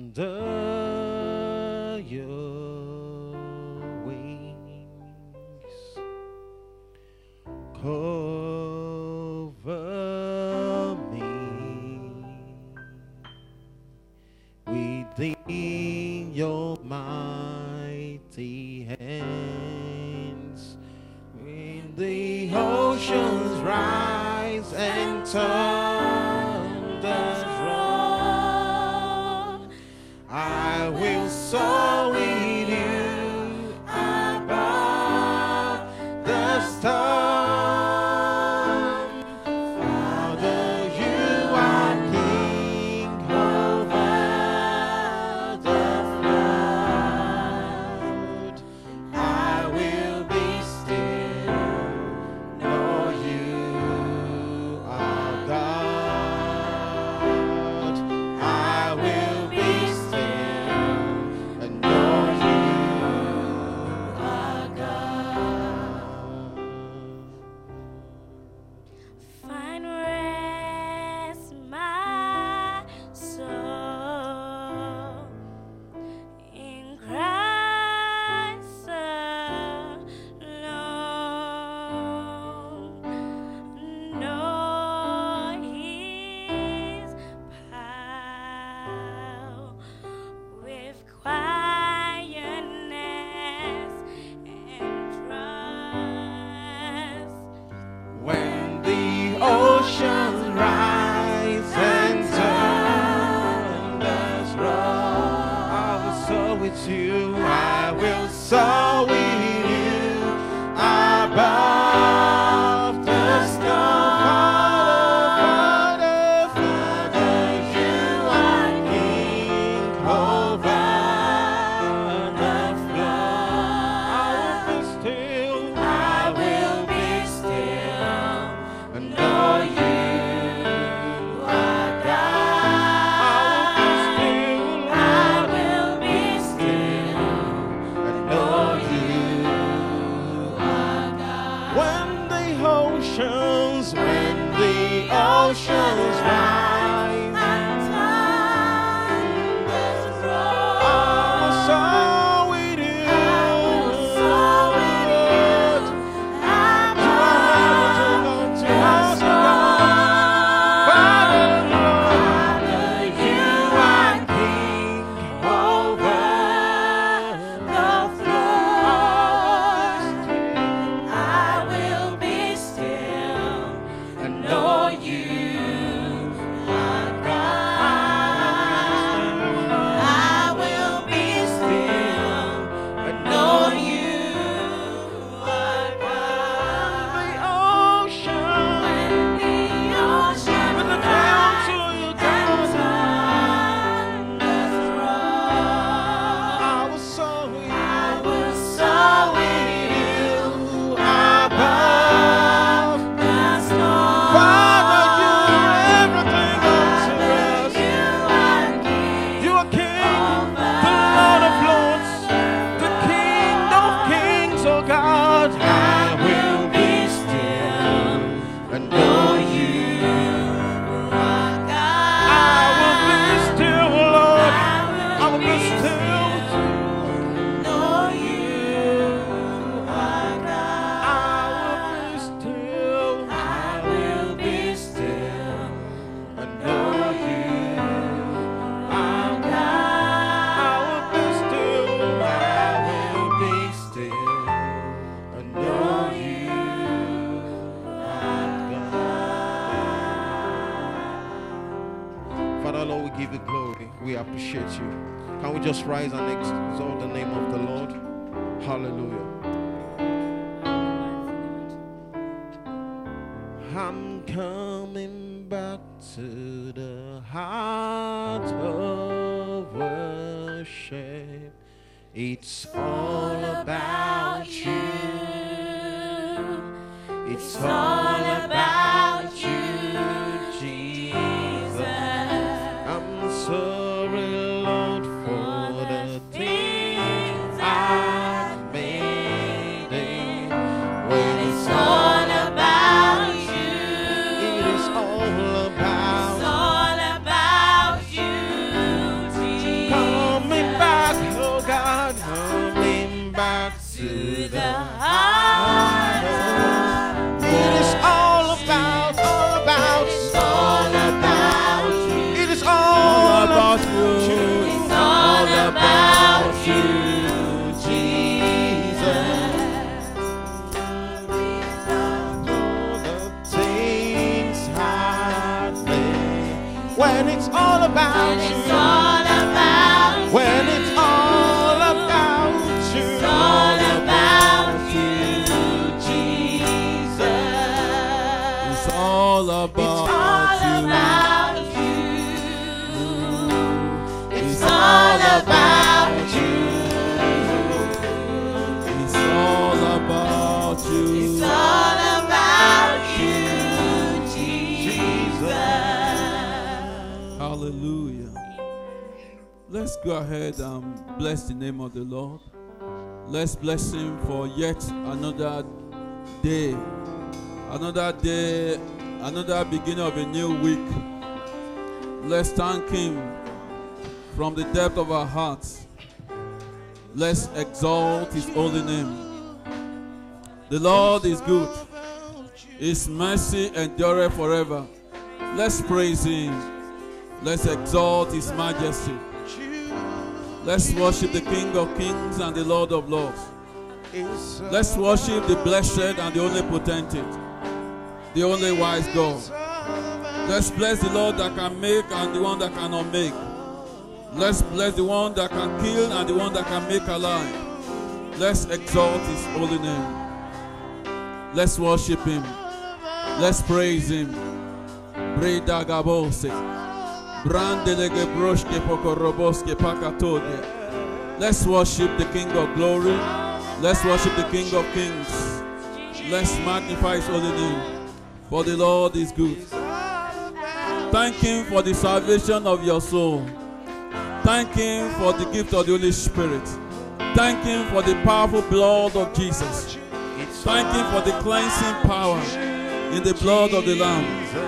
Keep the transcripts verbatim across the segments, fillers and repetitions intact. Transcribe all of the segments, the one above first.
under your wings. Cover me within your mighty hands. When the oceans rise and thunders roar, I will soar with you above the storm. Father, you are King over the flood. I will be still, know you are God. I will be still and know you are God. Find rest, my soul, in Christ alone. Know His power with quietness and trust. When the oceans rise and thunders roar, I will soar with you. I will soar with you above the storm. Father, Father, you are King over the flood. I will be still. I will be still and know you are God. I will be still and know you are God. When the oceans, when the oceans rise, I will soar with you. Father, Lord, we give you glory. We appreciate you. Can we just rise and exalt the name of the Lord? Hallelujah. I'm coming back to the heart of worship. It's all about you. It's all about you, Jesus. I'm sorry, Lord, for the things I've made. When it's all about you, it is all about. It's all about you, Jesus. the heart of It is all about, all about, It's all about you. it is all about you. It's all about you, Jesus. When it's all about And you, it's all about you. when it's all about you, It's all about you, Jesus. It's all about All you. about you. It's All about you. It's all about you. It's all about you, Jesus. Hallelujah. Let's go ahead and bless the name of the Lord. Let's bless him for yet another day. Another day, another beginning of a new week. Let's thank him from the depth of our hearts. Let's exalt his holy name. The Lord is good. His mercy endureth forever. Let's praise him. Let's exalt his majesty. Let's worship the King of kings and the Lord of lords. Let's worship the blessed and the only potentate, the only wise God. Let's bless the Lord that can make and the one that cannot make. Let's bless the one that can kill and the one that can make alive. Let's exalt his holy name. Let's worship him. Let's praise him. Breda Gabose. Brandelege broshke pokoroboske pakatode. Let's worship the King of glory. Let's worship the King of kings. Let's magnify his holy name. For the Lord is good. Thank him for the salvation of your soul. Thank him for the gift of the Holy Spirit. Thank him for the powerful blood of Jesus. Thank him for the cleansing power in the blood of the Lamb.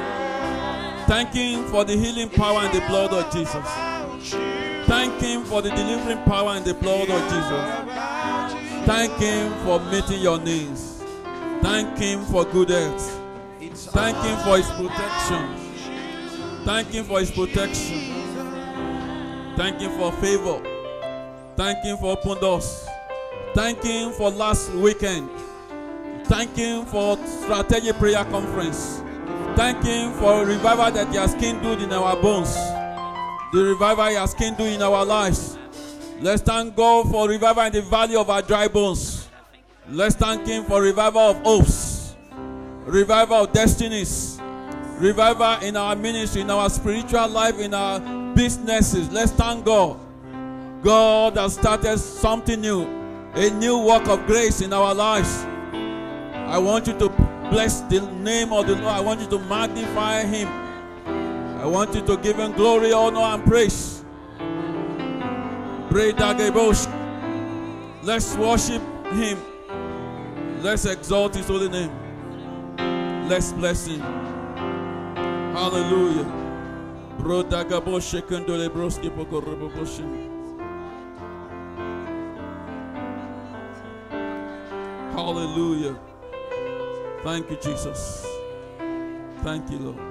Thank him for the healing power in the blood of Jesus. Thank him for the delivering power in the blood of Jesus. Thank him for meeting your needs. Thank him for good health. Thank him for his protection. Thank him for his protection. Thank him for favor. Thank him for open doors. Thank him for last weekend. Thank him for strategic prayer conference. Thank him for revival that he has kindled in our bones. The revival he has kindled in our lives. Let's thank God for revival in the valley of our dry bones. Let's thank him for revival of hopes. Revival of destinies. Revival in our ministry, in our spiritual life, in our businesses. Let's thank God. God has started something new. A new work of grace in our lives. I want you to bless the name of the Lord. I want you to magnify him. I want you to give him glory, honor, and praise. Let's worship him. Let's exalt his holy name. Let's bless him. Hallelujah. Hallelujah. Thank you, Jesus. Thank you, Lord.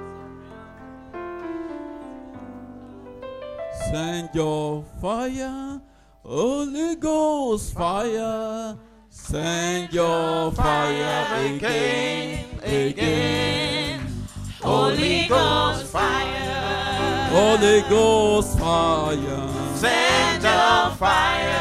Send your fire, Holy Ghost fire. Send your fire again, again. Holy Ghost fire. Holy Ghost fire. Send your fire.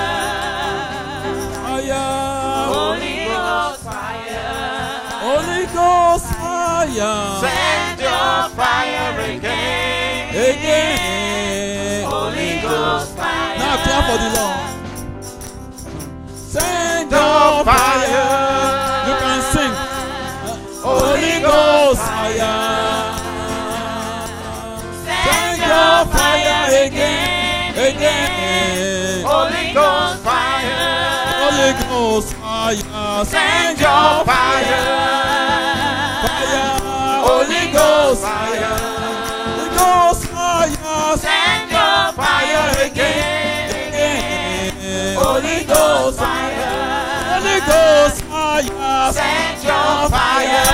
Fire. Holy Ghost fire. Holy Ghost fire. Send your fire again. Again. Holy Ghost fire. Now clap for the Lord. Send your fire. You can sing. Holy Ghost fire. Send your fire again. Again. Holy Ghost fire. Holy Ghost fire. Send your fire. Fire. Holy Ghost fire. Holy Ghost fire. Send your fire again. Holy Ghost fire. Holy Holy Ghost fire. Send your fire.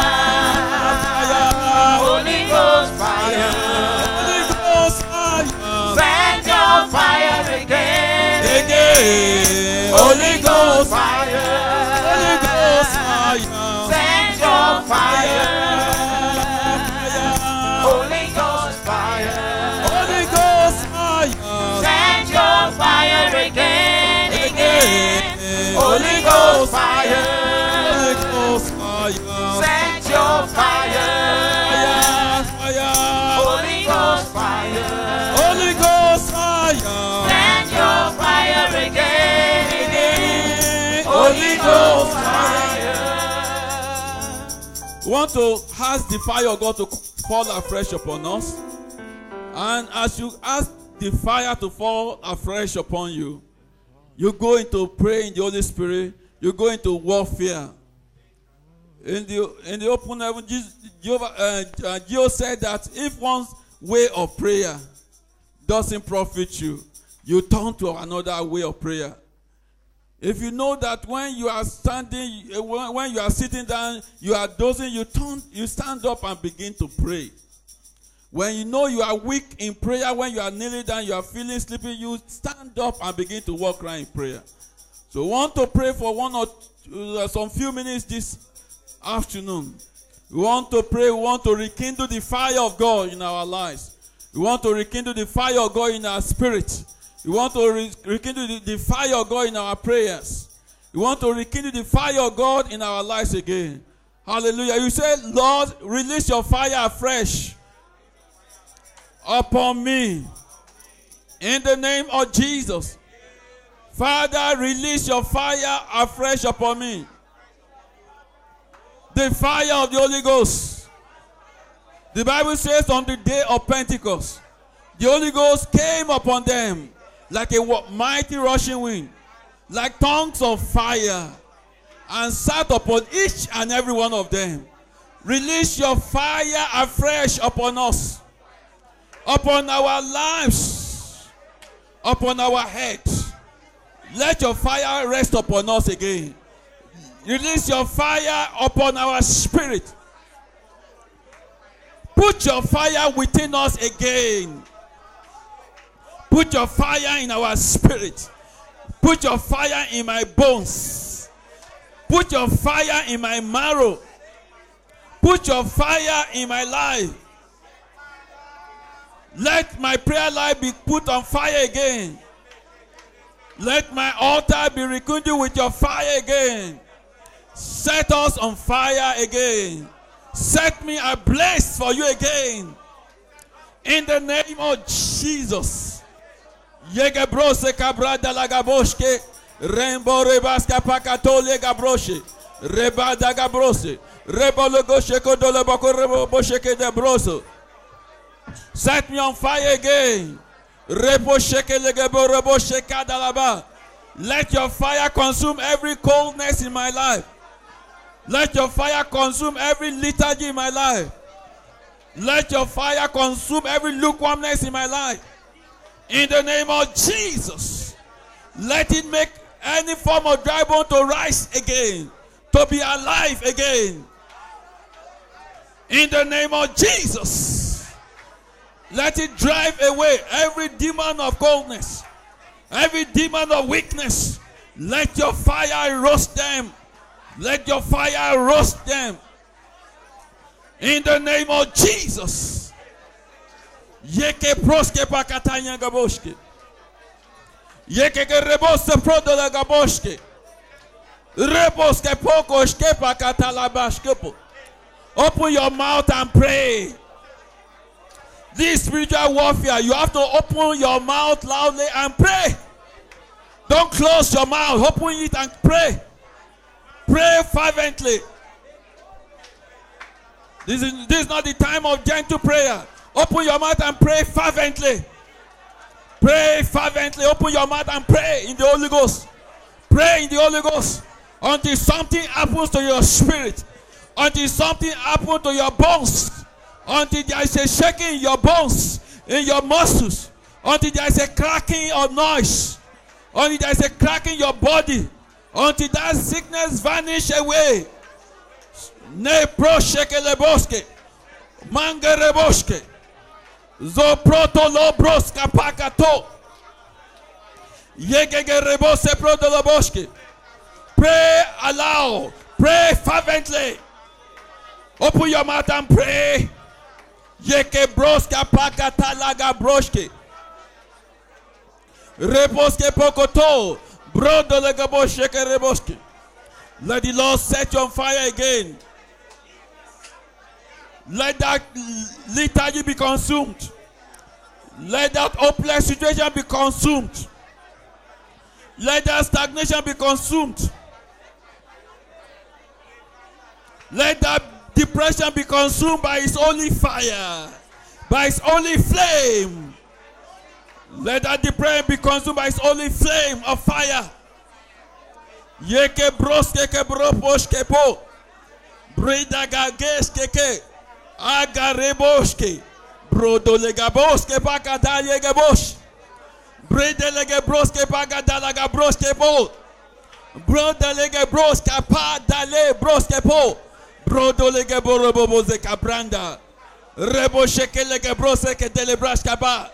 Holy Ghost fire. Holy Ghost fire. Send your fire again. Again. Holy Ghost fire. Holy Ghost fire. Send your fire. Holy Ghost fire. Holy Ghost fire. Send your fire again. Again. Holy Ghost fire. Holy Ghost fire. Send your fire. Fire. Holy Ghost fire. Holy Ghost fire. Send your fire again. Again. Holy Ghost fire. We want to ask the fire of God to fall afresh upon us. And as you ask the fire to fall afresh upon you, you go into pray in the Holy Spirit. You go into warfare. In the in the open heaven, Jehovah, uh, uh, Jehovah said that if one's way of prayer doesn't profit you, you turn to another way of prayer. If you know that when you are standing, when you are sitting down, you are dozing, you turn, you stand up and begin to pray. When you know you are weak in prayer, when you are kneeling down, you are feeling sleepy, you stand up and begin to walk around in prayer. So we want to pray for one or two, uh, some few minutes this afternoon. We want to pray, we want to rekindle the fire of God in our lives. We want to rekindle the fire of God in our spirit. We want to re rekindle the, the fire of God in our prayers. We want to rekindle the fire of God in our lives again. Hallelujah. You say, Lord, release your fire afresh upon me. In the name of Jesus. Father, release your fire afresh upon me. The fire of the Holy Ghost. The Bible says on the day of Pentecost, the Holy Ghost came upon them like a mighty rushing wind, like tongues of fire, and sat upon each and every one of them. Release your fire afresh upon us, upon our lives, upon our heads. Let your fire rest upon us again. Release your fire upon our spirit. Put your fire within us again. Put your fire in our spirit. Put your fire in my bones. Put your fire in my marrow. Put your fire in my life. Let my prayer life be put on fire again. Let my altar be rekindled with your fire again. Set us on fire again. Set me ablaze for you again. In the name of Jesus. Yegebrose kabrada lagaboshke. Rembo rebaska pakatole gabroshe. Rebada gabrose. Rebologoshe kodolobako rebosheke de broso. Set me on fire again. Let your fire consume every coldness in my life. Let your fire consume every lethargy in my life. Let your fire consume every lukewarmness in my life. In the name of Jesus. Let it make any form of dry bone to rise again. To be alive again. In the name of Jesus. Let it drive away every demon of coldness, every demon of weakness. Let your fire roast them. Let your fire roast them. In the name of Jesus. Yeke proske pakatanya gaboshke. Yeke rebose prodola gaboshke. Reboske pokoshke pakatalabashkepo. Open your mouth and pray. This spiritual warfare, you have to open your mouth loudly and pray. Don't close your mouth. Open it and pray. Pray fervently. This is, this is not the time of gentle prayer. Open your mouth and pray fervently. Pray fervently. Open your mouth and pray in the Holy Ghost. Pray in the Holy Ghost until something happens to your spirit. Until something happens to your bones. Until there is a shaking in your bones, in your muscles. Until there is a cracking of noise. Until there is a cracking in your body. until that sickness vanish away. Ne prosheke leboske, mangereboske, zoproto lobroska pakato, yegegerebose proto loboske. Pray aloud, pray fervently. Open your mouth and pray. Yeke broska pakata laga broske, reboske pokoto, brodo lega bosheke reboske. Let the Lord set you on fire again. Let that lethargy be consumed. Let that hopeless situation be consumed. Let that stagnation be consumed. Let that depression be consumed by His holy fire, by His holy flame. Let that depression be consumed by His holy flame of fire. Yeke broske ke broposh ke po, brida gagesh ke ke, agareboshke, brodo legaboske pakada yegebosh, bride legebroske pakada lagabroske po, brodo legebroske pa dale broske po, brodo legeborobo ze kabranda, reboshe ke legebrose ke delebraska ba.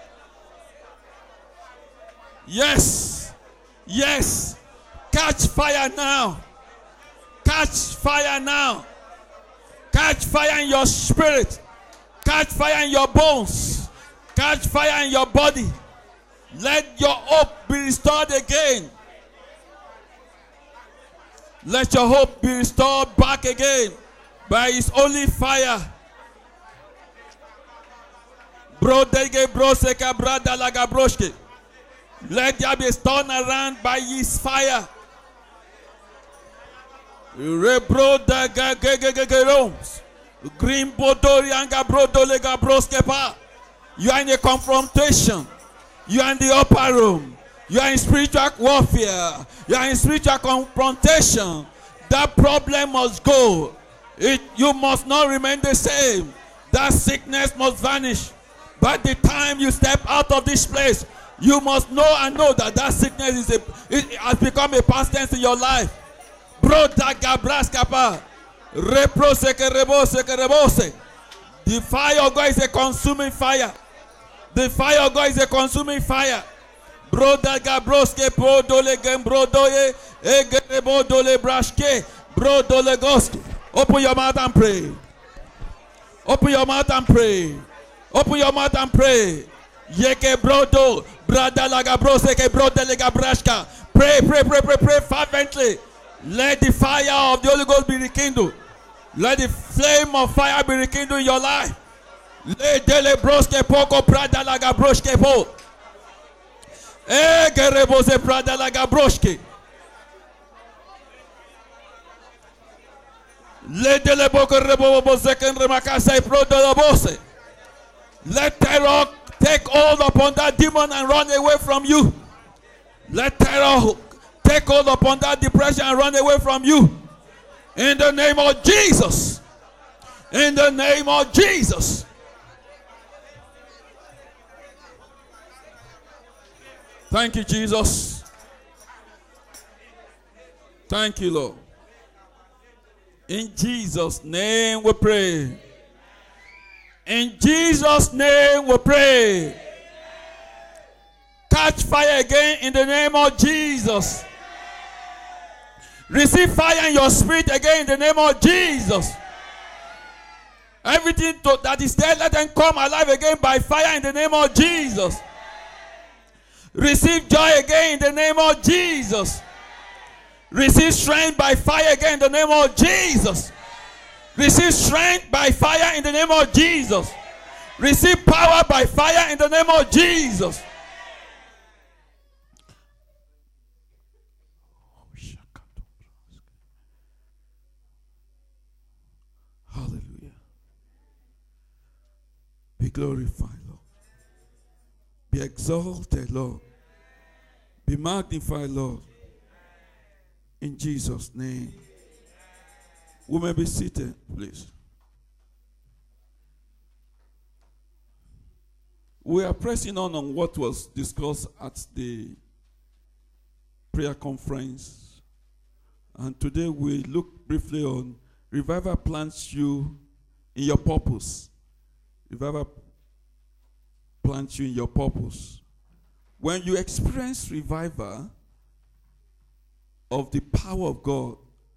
Yes, yes. Catch fire now. Catch fire now. Catch fire in your spirit. Catch fire in your bones. Catch fire in your body. Let your hope be restored again. Let your hope be restored back again by His holy fire. Brodege broseka brada laga broshke. Let there be a turnaround by His fire. Rebroda gagegegegeroms. Green bodori anga brodolega broskepa. You are in a confrontation. You are in the upper room. You are in spiritual warfare. You are in spiritual confrontation. That problem must go. It, you must not remain the same. That sickness must vanish. By the time you step out of this place, you must know and know that that sickness is a, it has become a past tense in your life. The fire of God is a consuming fire. The fire of God is a consuming fire. Broda gabroske brodole gembrodoye egerebodole brashke brodole goske. Open your mouth and pray. Open your mouth and pray. Open your mouth and pray. Yeke brodo brada laga brose ke broda lega brashka. Pray, pray, pray, pray, pray fervently. Let the fire of the Holy Ghost be rekindled. Let the flame of fire be rekindled in your life. Let dele broske poko brada laga broshke po. Egerebose brada laga broshke. Let dele boko rebo bozeken remakasa brodo bose. Let terror take hold upon that demon and run away from you. Let terror take hold upon that depression and run away from you. In the name of Jesus. In the name of Jesus. Thank you, Jesus. Thank you, Lord. In Jesus' name we pray. In Jesus' name we pray. Catch fire again in the name of Jesus. Receive fire in your spirit again in the name of Jesus. Everything to, that is dead, let them come alive again by fire in the name of Jesus. Receive joy again in the name of Jesus. Receive strength by fire again in the name of Jesus. Receive strength by fire in the name of Jesus. Receive power by fire in the name of Jesus. Hallelujah. Be glorified, Lord. Be exalted, Lord. Be magnified, Lord. In Jesus' name. We may be seated, please. We are pressing on on what was discussed at the prayer conference And today we look briefly on revival plants you in your purpose. Revival plants you in your purpose. When you experience revival of the power of God,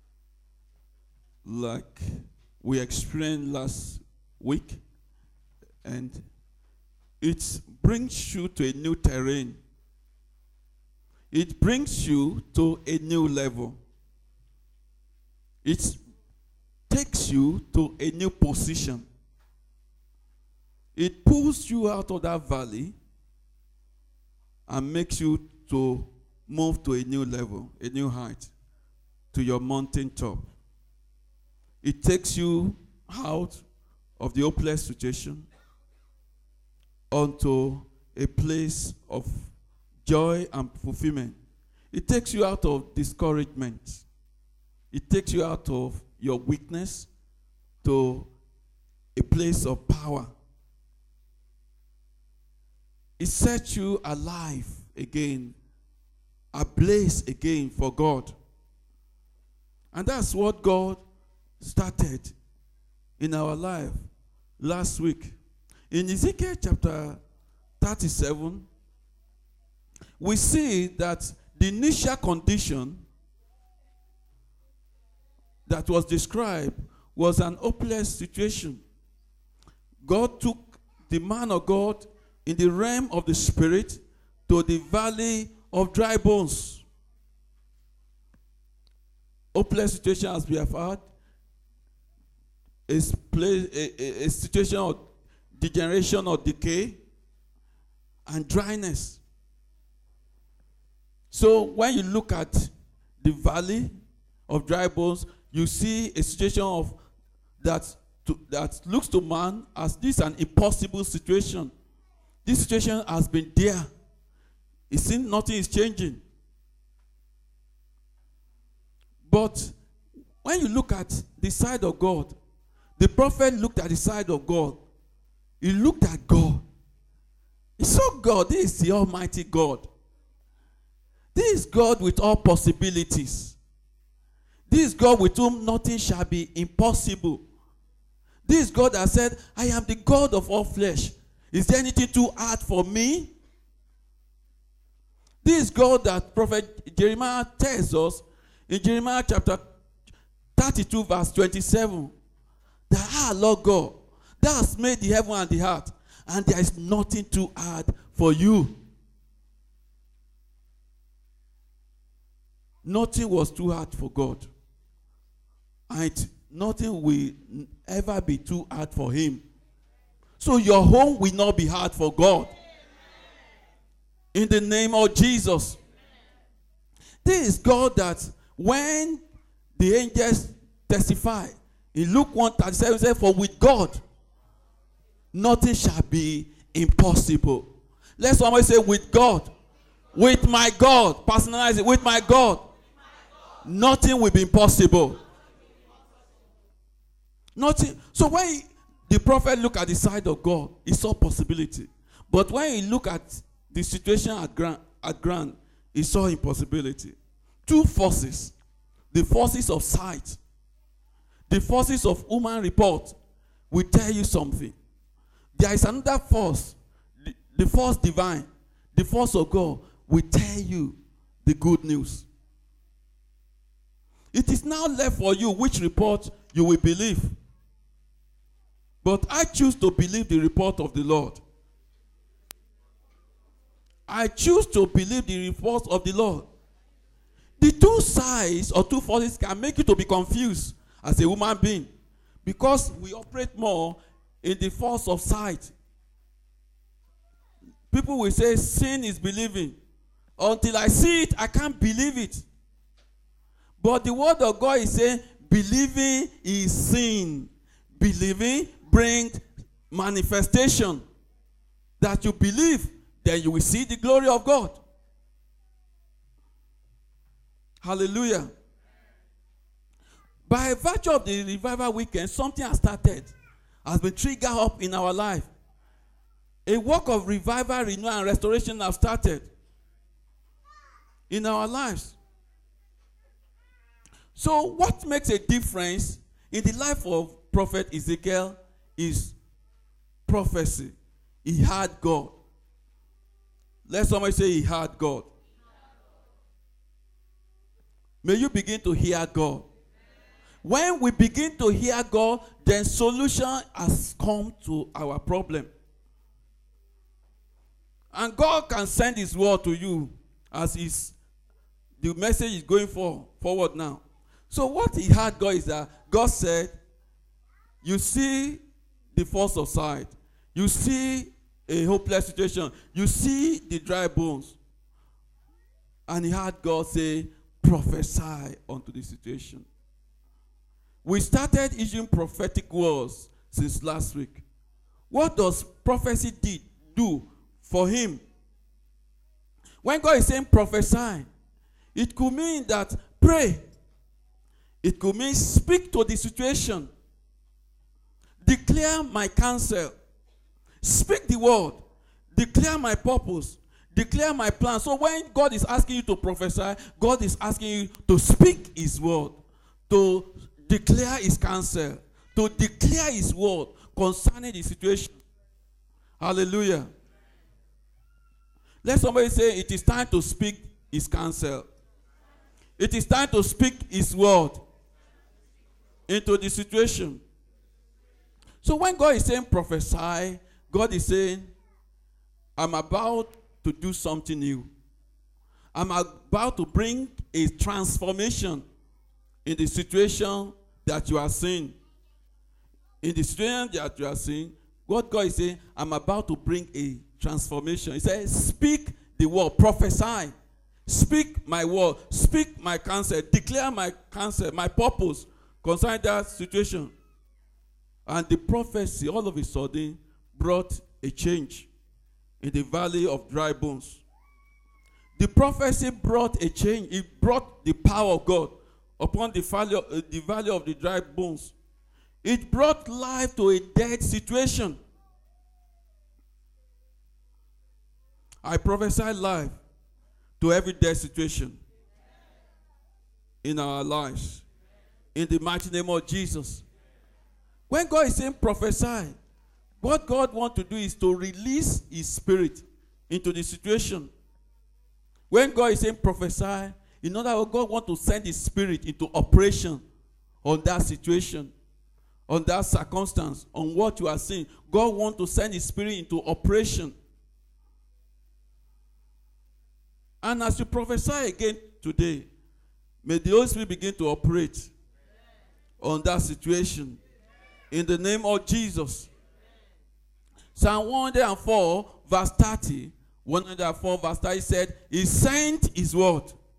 like we experienced last week, and it brings you to a new terrain. It brings you to a new level. It takes you to a new position. It pulls you out of that valley and makes you to move to a new level, a new height, to your mountain top. It takes you out of the hopeless situation onto a place of joy and fulfillment. It takes you out of discouragement. It takes you out of your weakness to a place of power. It sets you alive again, ablaze again for God. And that's what God started in our life last week. In Ezekiel chapter thirty-seven, we see that the initial condition that was described was an hopeless situation. God took the man of God in the realm of the spirit to the valley of dry bones. Hopeless situation, as we have heard, is place, a, a, a situation of degeneration or decay and dryness. So when you look at the valley of dry bones, you see a situation of that to, that looks to man as this an impossible situation. This situation has been there. It seems nothing is changing. But when you look at the side of God, the prophet looked at the side of God. He looked at God. He saw God. This is the Almighty God. This is God with all possibilities. This is God with whom nothing shall be impossible. This is God that said, I am the God of all flesh. Is there anything too hard for me? This is God that Prophet Jeremiah tells us in Jeremiah chapter thirty-two verse twenty-seven. That, ah, Lord God, thou hast made the heaven and the earth, and there is nothing too hard for you. Nothing was too hard for God. And nothing will ever be too hard for him. So your home will not be hard for God. In the name of Jesus. This is God that when the angels testify, in Luke one thirty-seven says, for with God, nothing shall be impossible. Let somebody say, with God. With my God. Personalize it. With my God. Nothing will be impossible. Nothing. So when he, the prophet looked at the side of God, he saw possibility. But when he looked at the situation at ground, at ground, he saw impossibility. Two forces. The forces of sight. The forces of human report will tell you something. There is another force. The, the force divine. The force of God will tell you the good news. It is now left for you which report you will believe. But I choose to believe the report of the Lord. I choose to believe the report of the Lord. The two sides or two forces can make you to be confused as a human being, because we operate more in the force of sight. People will say sin is believing. Until I see it, I can't believe it. But the word of God is saying believing is sin. Believing brings manifestation. That you believe, then you will see the glory of God. Hallelujah. By virtue of the revival weekend, something has started, has been triggered up in our life. A work of revival, renewal, and restoration has started in our lives. So what makes a difference in the life of Prophet Ezekiel is prophecy. He had God. Let somebody say he had God. May you begin to hear God. When we begin to hear God, then solution has come to our problem. And God can send his word to you as his, the message is going for, forward now. So what he had God is that God said, you see the force of sight. You see a hopeless situation. You see the dry bones. And he had God say, prophesy unto the situation. We started issuing prophetic words since last week. What does prophecy did, do for him? When God is saying prophesy, it could mean that pray. It could mean speak to the situation. Declare my counsel. Speak the word. Declare my purpose. Declare my plan. So when God is asking you to prophesy, God is asking you to speak his word, to declare his counsel, to declare his word concerning the situation. Hallelujah. Let somebody say, it is time to speak his counsel. It is time to speak his word into the situation. So when God is saying prophesy, God is saying, I'm about to do something new. I'm about to bring a transformation in the situation that you are seeing. In the situation that you are seeing, what God is saying, I'm about to bring a transformation. He says, speak the word, prophesy. Speak my word, speak my counsel, declare my counsel, my purpose concerning that situation. And the prophecy all of a sudden brought a change in the valley of dry bones. The prophecy brought a change. It brought the power of God upon the valley of, uh, the valley of the dry bones. It brought life to a dead situation. I prophesy life to every dead situation in our lives. In the mighty name of Jesus. When God is saying prophesy, what God wants to do is to release his spirit into the situation. When God is saying prophesy, in other words, God wants to send his spirit into operation on that situation, on that circumstance, on what you are seeing. God wants to send his spirit into operation. And as you prophesy again today, may the Holy Spirit begin to operate on that situation. In the name of Jesus. Psalm one hundred four, verse thirty. one hundred four, verse thirty said, he sent his word.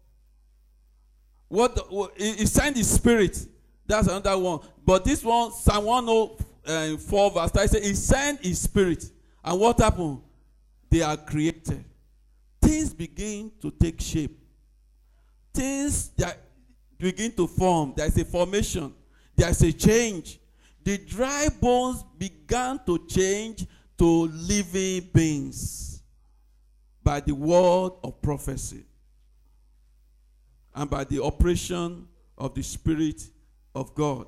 What, the, he sent his spirit. That's another one. But this one, Psalm one hundred four, verse thirty said, he sent his spirit. And what happened? They are created. Things begin to take shape. Things that begin to form. There's a formation. There's a change. The dry bones began to change to living beings by the word of prophecy and by the operation of the Spirit of God.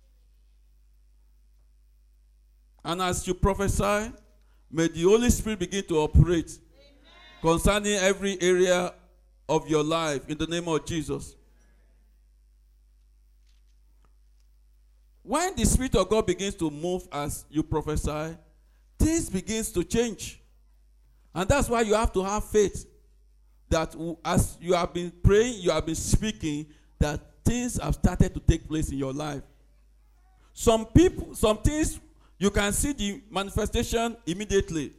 And as you prophesy, may the Holy Spirit begin to operate Amen. Concerning every area of your life in the name of Jesus. When the Spirit of God begins to move as you prophesy, things begins to change. And that's why you have to have faith that as you have been praying, you have been speaking, that things have started to take place in your life. Some people, some things, you can see the manifestation immediately.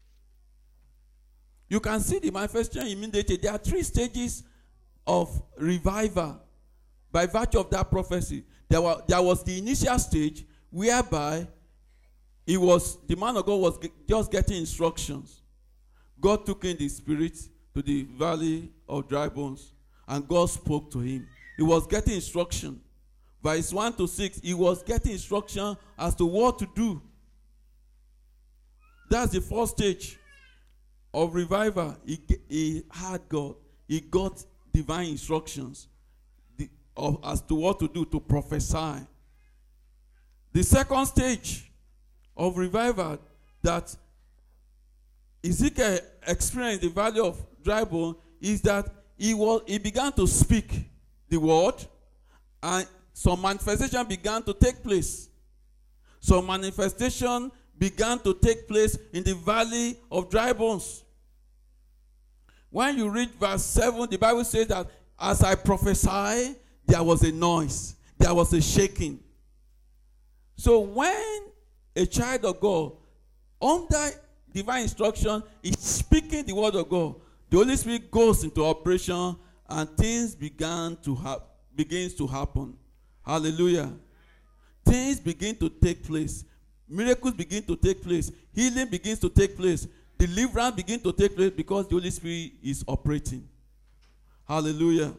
You can see the manifestation immediately. There are three stages of revival by virtue of that prophecy. There, were, there was the initial stage whereby it was, the man of God was ge- just getting instructions. God took in the spirit to the valley of dry bones, and God spoke to him. He was getting instruction. Verse one to six, he was getting instruction as to what to do. That's the first stage of revival. He, he had God. He got divine instructions. The, of, as to what to do to prophesy. The second stage of revival that Ezekiel experienced in the valley of dry bone is that he, was, he began to speak the word, and some manifestation began to take place. Some manifestation began to take place in the valley of dry bones. When you read verse seven, the Bible says that as I prophesy, there was a noise, there was a shaking. So when a child of God, under divine instruction, is speaking the word of God, the Holy Spirit goes into operation and things began to ha- begins to happen. Hallelujah. Things begin to take place. Miracles begin to take place. Healing begins to take place. Deliverance begins to take place because the Holy Spirit is operating. Hallelujah.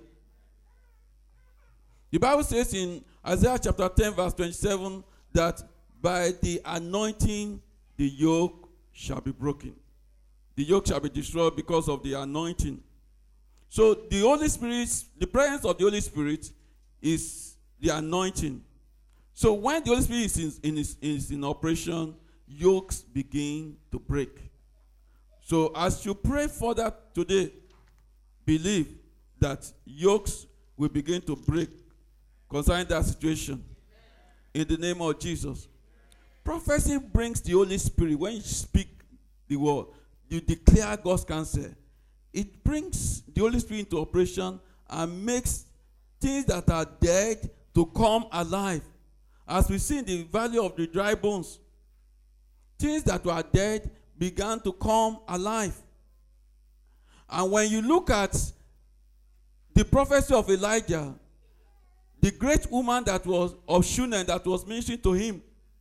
The Bible says in Isaiah chapter ten verse twenty-seven that by the anointing the yoke shall be broken. The yoke shall be destroyed because of the anointing. So the Holy Spirit, the presence of the Holy Spirit is the anointing. So when the Holy Spirit is in, in, is in operation, yokes begin to break. So as you pray further today, believe that yokes will begin to break concerning that situation. In the name of Jesus. Prophecy brings the Holy Spirit. When you speak the word, you declare God's counsel. It brings the Holy Spirit into operation and makes things that are dead to come alive. As we see in the valley of the dry bones, things that were dead began to come alive. And when you look at the prophecy of Elijah, the great woman that was of Shunem that was ministering to him,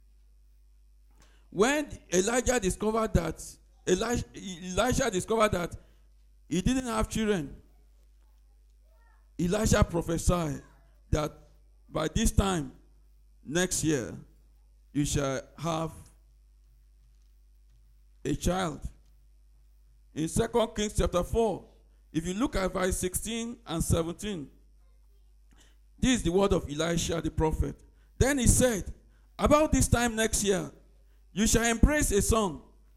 when Elijah discovered that, Elijah, Elijah discovered that he didn't have children, Elijah prophesied that by this time next year you shall have a child. In Second Kings chapter four, if you look at verse sixteen and seventeen, this is the word of Elisha the prophet. Then he said, about this time next year, you shall embrace a son.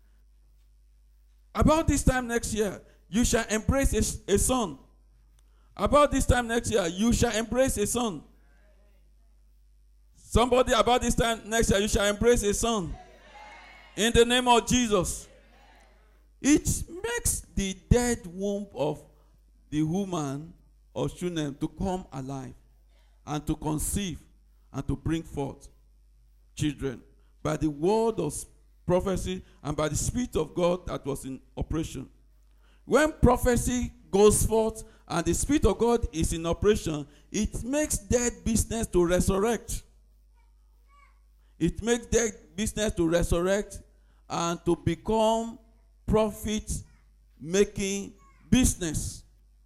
About this time next year, you shall embrace a, a son. About this time next year, you shall embrace a son. Somebody, about this time next year, you shall embrace a son. In the name of Jesus. It makes the dead womb of the woman of Shunem to come alive and to conceive and to bring forth children by the word of prophecy and by the Spirit of God that was in operation. When prophecy goes forth and the Spirit of God is in operation, it makes dead business to resurrect. It makes dead business to resurrect and to become profit-making business.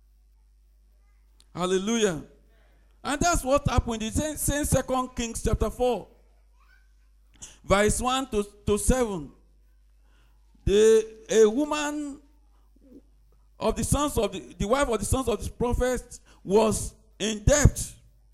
Hallelujah. And that's what happened in the same Second Kings chapter four. Verse one to, to seven. The, a woman of the sons of the, the wife of the sons of the prophets was in debt.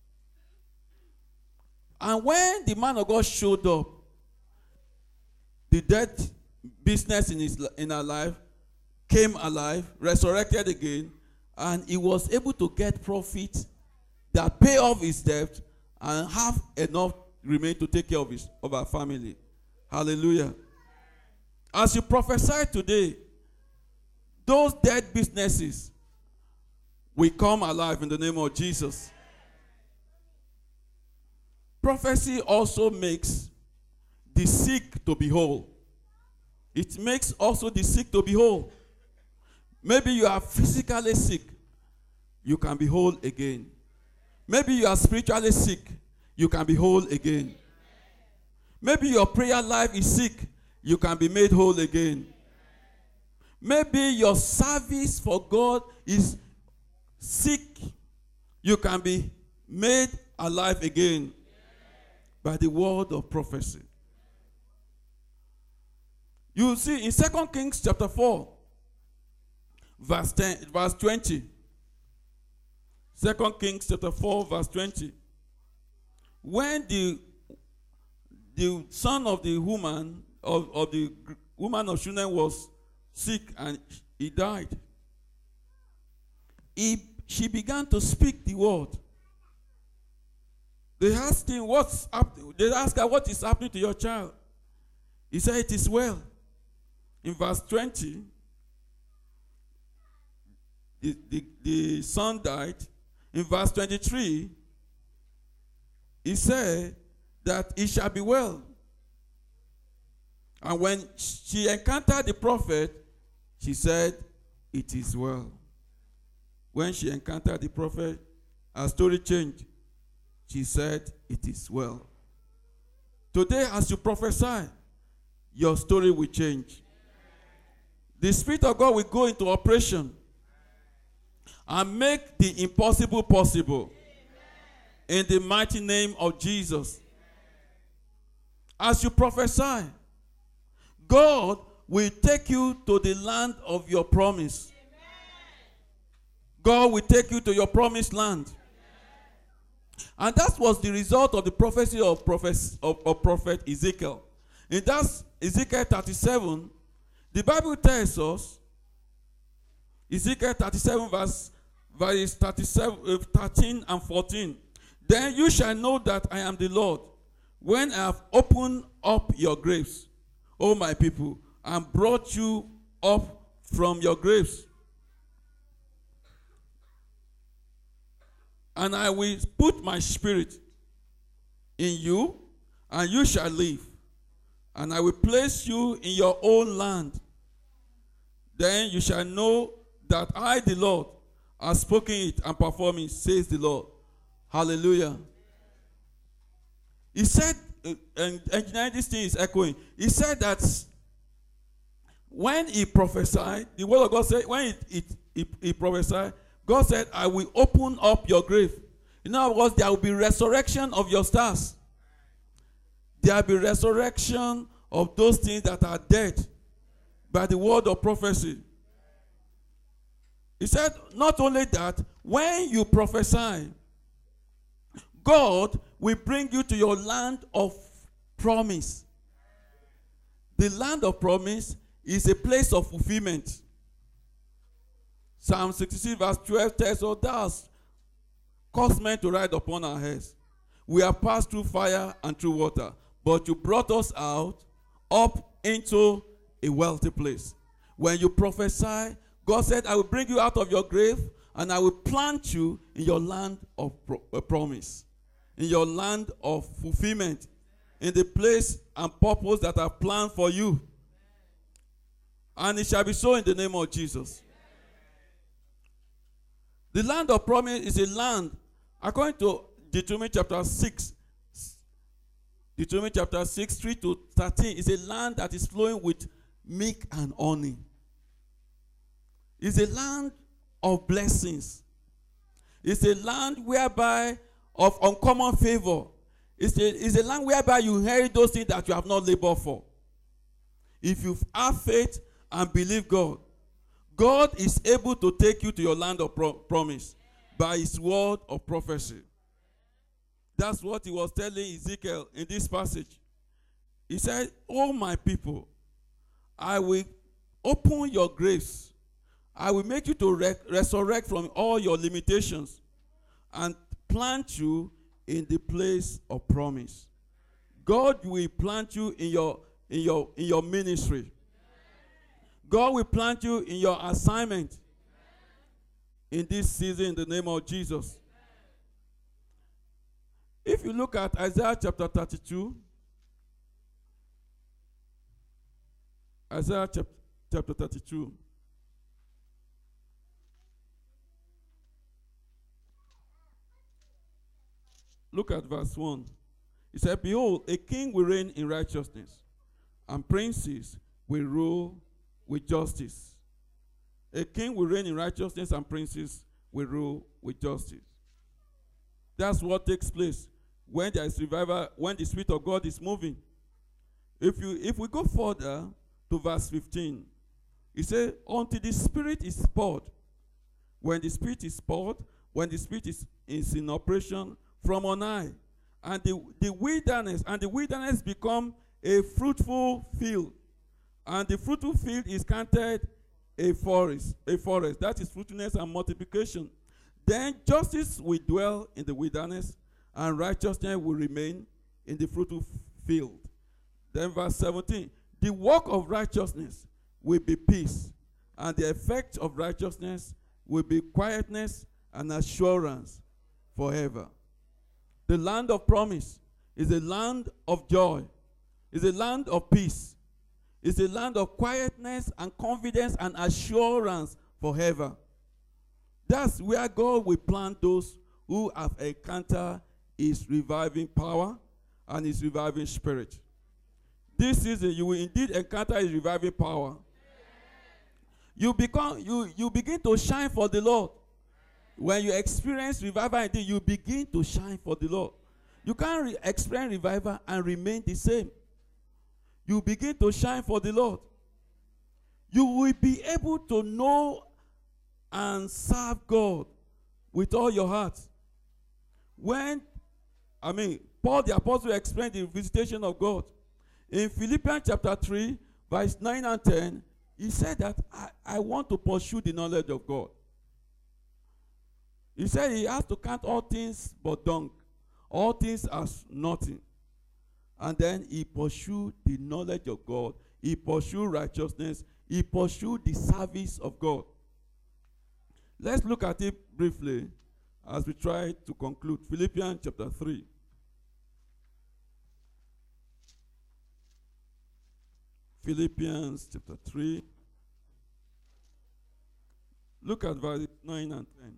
And when the man of God showed up, the debt business in his in her life came alive, resurrected again, and he was able to get profit that pay off his debt and have enough remain to take care of his of our family. Hallelujah. As you prophesy today, those dead businesses will come alive in the name of Jesus. Prophecy also makes the sick to be whole. It makes also the sick to be whole. Maybe you are physically sick, you can be whole again. Maybe you are spiritually sick, you can be whole again. Maybe your prayer life is sick, you can be made whole again. Maybe your service for God is sick, you can be made alive again by the word of prophecy. You see in Second Kings chapter four, verse ten, verse twenty. Second Kings chapter four, verse twenty. When the, the son of the woman, of, of the woman of Shunem was sick and he died, he, she began to speak the word. They asked him, what's happening? They asked her, what is happening to your child? He said, it is well. In verse twenty, the, the, the son died. In verse twenty-three, he said that it shall be well. And when she encountered the prophet, she said, it is well. When she encountered the prophet, her story changed. She said, it is well. Today, as you prophesy, your story will change. The Spirit of God will go into operation and make the impossible possible. In the mighty name of Jesus. As you prophesy, God will take you to the land of your promise. God will take you to your promised land. And that was the result of the prophecy of prophet, of, of prophet Ezekiel. In that Ezekiel thirty-seven, the Bible tells us, Ezekiel thirty-seven verse, verse thirty-seven, uh, thirteen and fourteen. Then you shall know that I am the Lord, when I have opened up your graves, O my people, and brought you up from your graves. And I will put my spirit in you, and you shall live. And I will place you in your own land. Then you shall know that I, the Lord, have spoken it and performed it, says the Lord. Hallelujah. He said, uh, and engineering this thing is echoing. He said that when he prophesied, the word of God said, when it, it, he, he prophesied, God said, I will open up your grave. In other words, there will be resurrection of your stars. There will be resurrection of those things that are dead by the word of prophecy. He said, not only that, when you prophesy, God will bring you to your land of promise. The land of promise is a place of fulfillment. Psalm sixty-six verse twelve tells us, thou hast caused men to ride upon our heads. We have passed through fire and through water, but you brought us out up into a wealthy place. When you prophesy, God said, I will bring you out of your grave and I will plant you in your land of pro- uh, promise, in your land of fulfillment, in the place and purpose that I planned for you. And it shall be so in the name of Jesus. The land of promise is a land, according to Deuteronomy chapter six, Deuteronomy chapter six, three to thirteen, is a land that is flowing with milk and honey. It's a land of blessings. It's a land whereby of uncommon favor. It's a, it's a land whereby you inherit those things that you have not labored for. If you have faith and believe God, God is able to take you to your land of pro- promise by his word of prophecy. That's what he was telling Ezekiel in this passage. He said, oh my people, I will open your graves. I will make you to re- resurrect from all your limitations and plant you in the place of promise. God will plant you in your, in your, in your ministry. God will plant you in your assignment in this season in the name of Jesus. If you look at Isaiah chapter thirty-two, Isaiah chap- chapter thirty-two, look at verse one. He said, behold, a king will reign in righteousness, and princes will rule with justice. A king will reign in righteousness, and princes will rule with justice. That's what takes place when there is revival, when the Spirit of God is moving. If you if we go further to verse fifteen, he said, until the Spirit is poured. When the Spirit is poured, when the Spirit is, is in operation from on high. And the, the wilderness, and the wilderness become a fruitful field. And the fruitful field is counted a forest, a forest. That is fruitfulness and multiplication. Then justice will dwell in the wilderness, and righteousness will remain in the fruitful field. Then verse seventeen, the work of righteousness will be peace, and the effect of righteousness will be quietness and assurance forever. The land of promise is a land of joy, is a land of peace, is a land of quietness and confidence and assurance forever. That's where God will plant those who have encountered his reviving power and his reviving spirit. This season, you will indeed encounter his reviving power. You become, you, you begin to shine for the Lord. When you experience revival, indeed, you begin to shine for the Lord. You can't re- experience revival and remain the same. You begin to shine for the Lord. You will be able to know and serve God with all your heart. When, I mean, Paul the Apostle explained the visitation of God. In Philippians chapter three, verse nine and ten, he said that I, I want to pursue the knowledge of God. He said he has to count all things but dung, all things as nothing. And then he pursued the knowledge of God. He pursued righteousness. He pursued the service of God. Let's look at it briefly as we try to conclude. Philippians chapter three. Philippians chapter three. Look at verse nine and ten.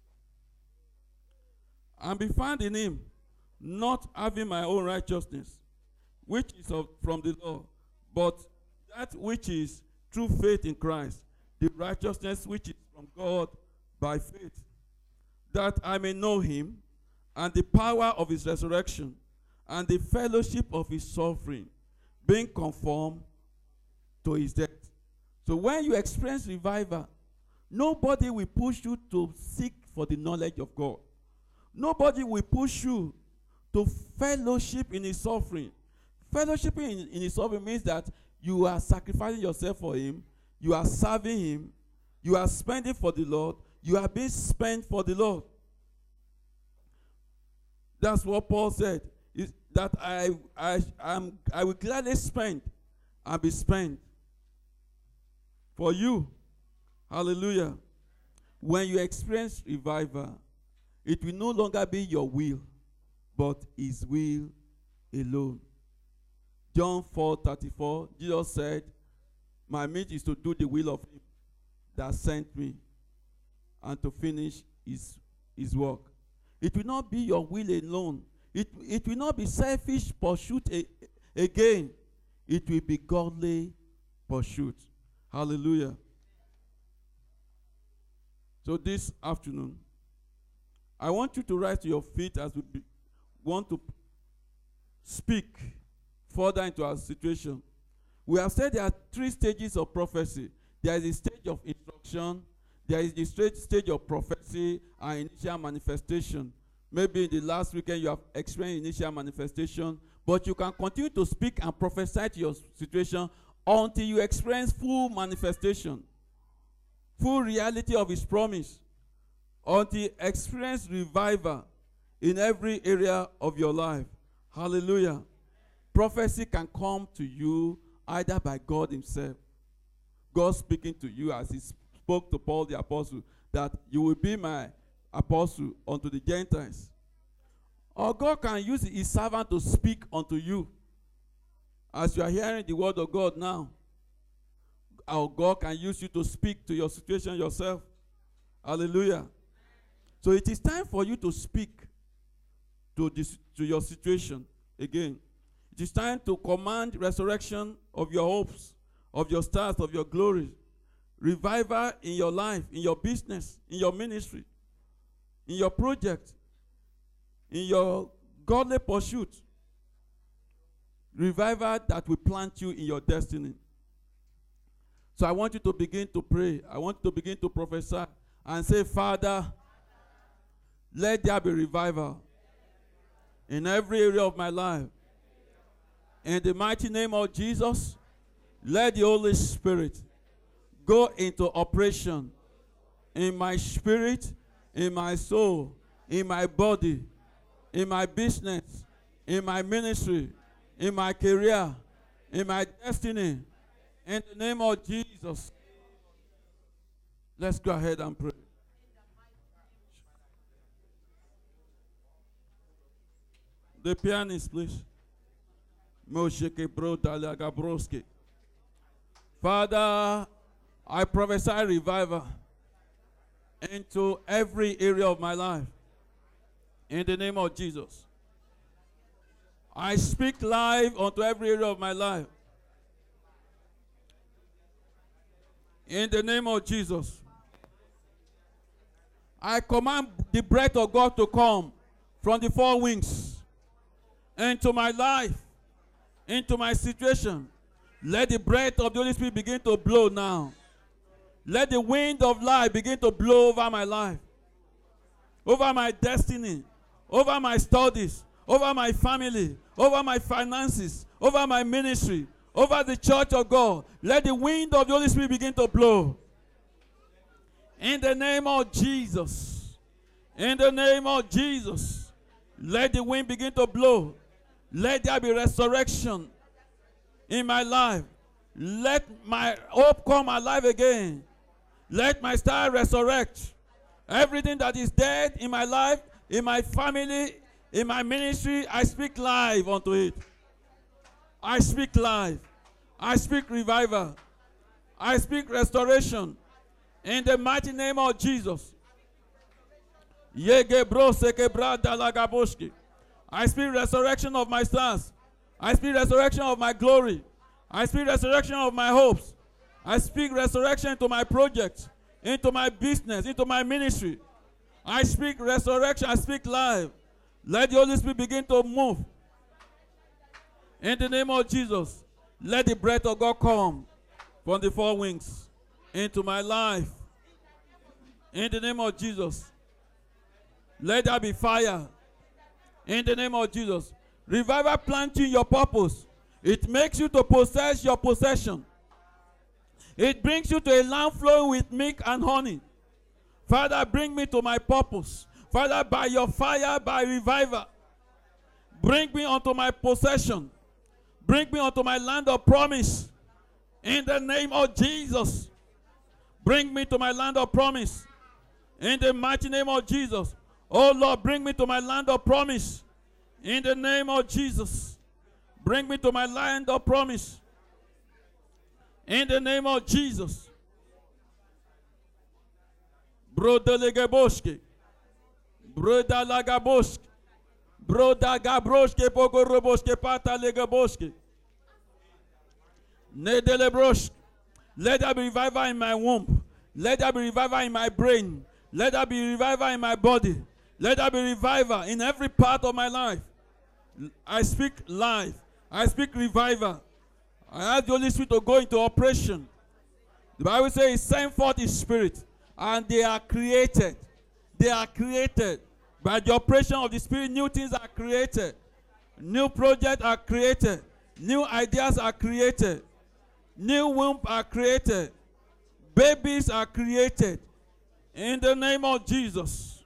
And be found in him, not having my own righteousness, which is of, from the law, but that which is through faith in Christ, the righteousness which is from God by faith, that I may know him, and the power of his resurrection, and the fellowship of his suffering, being conformed to his death. So when you experience revival, nobody will push you to seek for the knowledge of God. Nobody will push you to fellowship in his suffering. Fellowshipping in, in his suffering means that you are sacrificing yourself for him, you are serving him, you are spending for the Lord, you are being spent for the Lord. That's what Paul said, is that I, I, I'm, I will gladly spend and be spent for you. Hallelujah. When you experience revival, it will no longer be your will, but his will alone. John four thirty-four, Jesus said, my meat is to do the will of him that sent me and to finish his, his work. It will not be your will alone. It, it will not be selfish pursuit a, again. It will be godly pursuit. Hallelujah. So this afternoon, I want you to rise to your feet as we be, want to speak further into our situation. We have said there are three stages of prophecy. There is a stage of instruction, there is the straight stage of prophecy and initial manifestation. Maybe in the last weekend you have experienced initial manifestation, but you can continue to speak and prophesy to your situation until you experience full manifestation, full reality of his promise, until you experience revival in every area of your life. Hallelujah. Prophecy can come to you either by God himself, God speaking to you as he spoke to Paul the apostle, that you will be my apostle unto the Gentiles. Or God can use his servant to speak unto you as you are hearing the word of God now. Or God can use you to speak to your situation yourself. Hallelujah. So it is time for you to speak to this, to your situation again. It is time to command resurrection of your hopes, of your stars, of your glory. Revival in your life, in your business, in your ministry, in your project, in your godly pursuit. Revival that will plant you in your destiny. So I want you to begin to pray. I want you to begin to prophesy and say, Father, Let there be revival in every area of my life. In the mighty name of Jesus, let the Holy Spirit go into operation in my spirit, in my soul, in my body, in my business, in my ministry, in my career, in my destiny. In the name of Jesus. Let's go ahead and pray. The pianist, please. Father, I prophesy revival into every area of my life. In the name of Jesus. I speak life unto every area of my life. In the name of Jesus. I command the breath of God to come from the four wings into my life, into my situation. Let the breath of the Holy Spirit begin to blow now. Let the wind of life begin to blow over my life, over my destiny, over my studies, over my family, over my finances, over my ministry, over the church of God. Let the wind of the Holy Spirit begin to blow. In the name of Jesus. In the name of Jesus. Let the wind begin to blow. Let there be resurrection in my life. Let my hope come alive again. Let my star resurrect. Everything that is dead in my life, in my family, in my ministry, I speak life unto it. I speak life. I speak revival. I speak restoration. In the mighty name of Jesus. I speak resurrection of my stars. I speak resurrection of my glory. I speak resurrection of my hopes. I speak resurrection into my projects, into my business, into my ministry. I speak resurrection. I speak life. Let the Holy Spirit begin to move. In the name of Jesus, let the breath of God come from the four wings into my life. In the name of Jesus, let there be fire. In the name of Jesus, revival planting your purpose. It makes you to possess your possession. It brings you to a land flowing with milk and honey. Father, bring me to my purpose. Father, by your fire, by revival, bring me unto my possession. Bring me unto my land of promise. In the name of Jesus, bring me to my land of promise. In the mighty name of Jesus. Oh Lord, bring me to my land of promise. In the name of Jesus. Bring me to my land of promise. In the name of Jesus. Broda legeboshke. Broda lagaboshke. Broda gabroshke pogoroboshke pata legeboshke. Nedelebroshke. Let there be revival in my womb. Let there be revival in my brain. Let there be revival in my body. Let there be revival in every part of my life. I speak life. I speak revival. I ask the Holy Spirit to go into operation. The Bible says He sent forth His Spirit, and they are created. They are created. By the operation of the Spirit, new things are created. New projects are created. New ideas are created. New wombs are created. Babies are created. In the name of Jesus.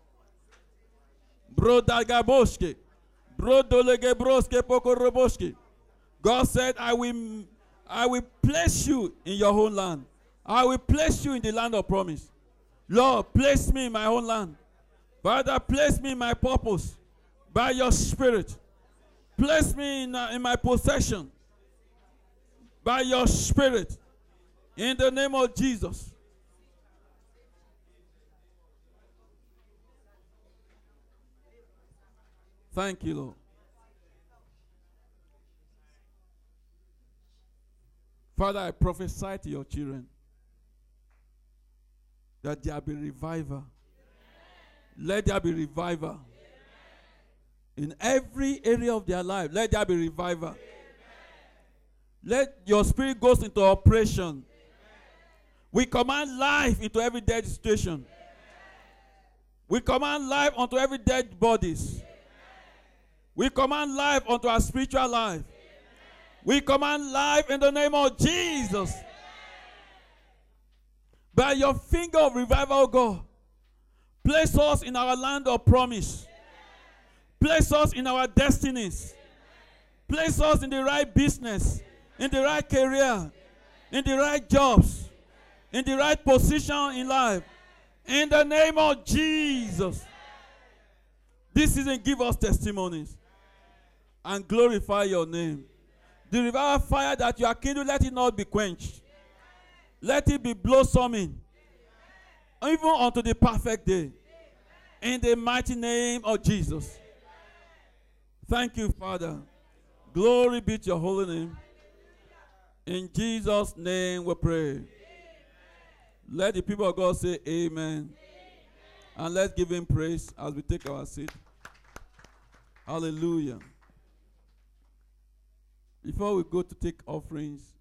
Brodagaboshke. Brodolegebroske pokoroboshke. God said, I will, I will place you in your own land. I will place you in the land of promise. Lord, place me in my own land. Father, place me in my purpose by your Spirit. Place me in, uh, in my possession by your Spirit. In the name of Jesus. Thank you, Lord. Father, I prophesy to your children that there be revival. Let there be revival. In every area of their life, let there be revival. Let your Spirit go into operation. We command life into every dead situation. We command life unto every dead bodies. We command life unto our spiritual life. We command life in the name of Jesus. By your finger of revival, God, place us in our land of promise. Place us in our destinies. Place us in the right business, in the right career, in the right jobs, in the right position in life. In the name of Jesus. This season, give us testimonies and glorify your name. The revival fire that you are kindled, let it not be quenched. Let it be blossoming, even unto the perfect day. In the mighty name of Jesus. Thank you, Father. Glory be to your holy name. In Jesus' name we pray. Let the people of God say amen. And let's give him praise as we take our seat. Hallelujah. Before we go to take offerings,